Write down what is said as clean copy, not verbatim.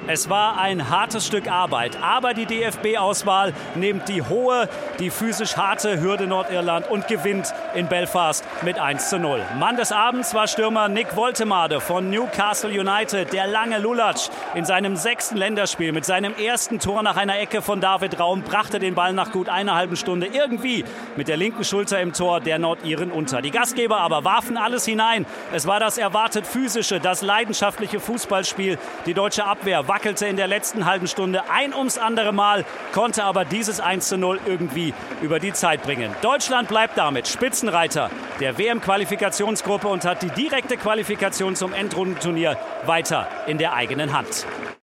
Es war ein hartes Stück Arbeit, aber die DFB-Auswahl nimmt die hohe, die physisch harte Hürde Nordirland und gewinnt in Belfast mit 1:0. Mann des Abends war Stürmer Nick Woltemade von Newcastle United. Der lange Lulatsch in seinem 6. Länderspiel mit seinem ersten Tor nach einer Ecke von David Raum brachte den Ball nach gut einer halben Stunde irgendwie mit der linken Schulter im Tor der Nordiren unter. Die Gastgeber aber warfen alles hinein. Es war das erwartet physische, das leidenschaftliche Fußballspiel. Die deutsche Abwehr wackelte in der letzten halben Stunde ein ums andere Mal, konnte aber dieses 1:0 irgendwie über die Zeit bringen. Deutschland bleibt damit Spitzenreiter der WM-Qualifikationsgruppe und hat die direkte Qualifikation zum Endrundenturnier weiter in der eigenen Hand.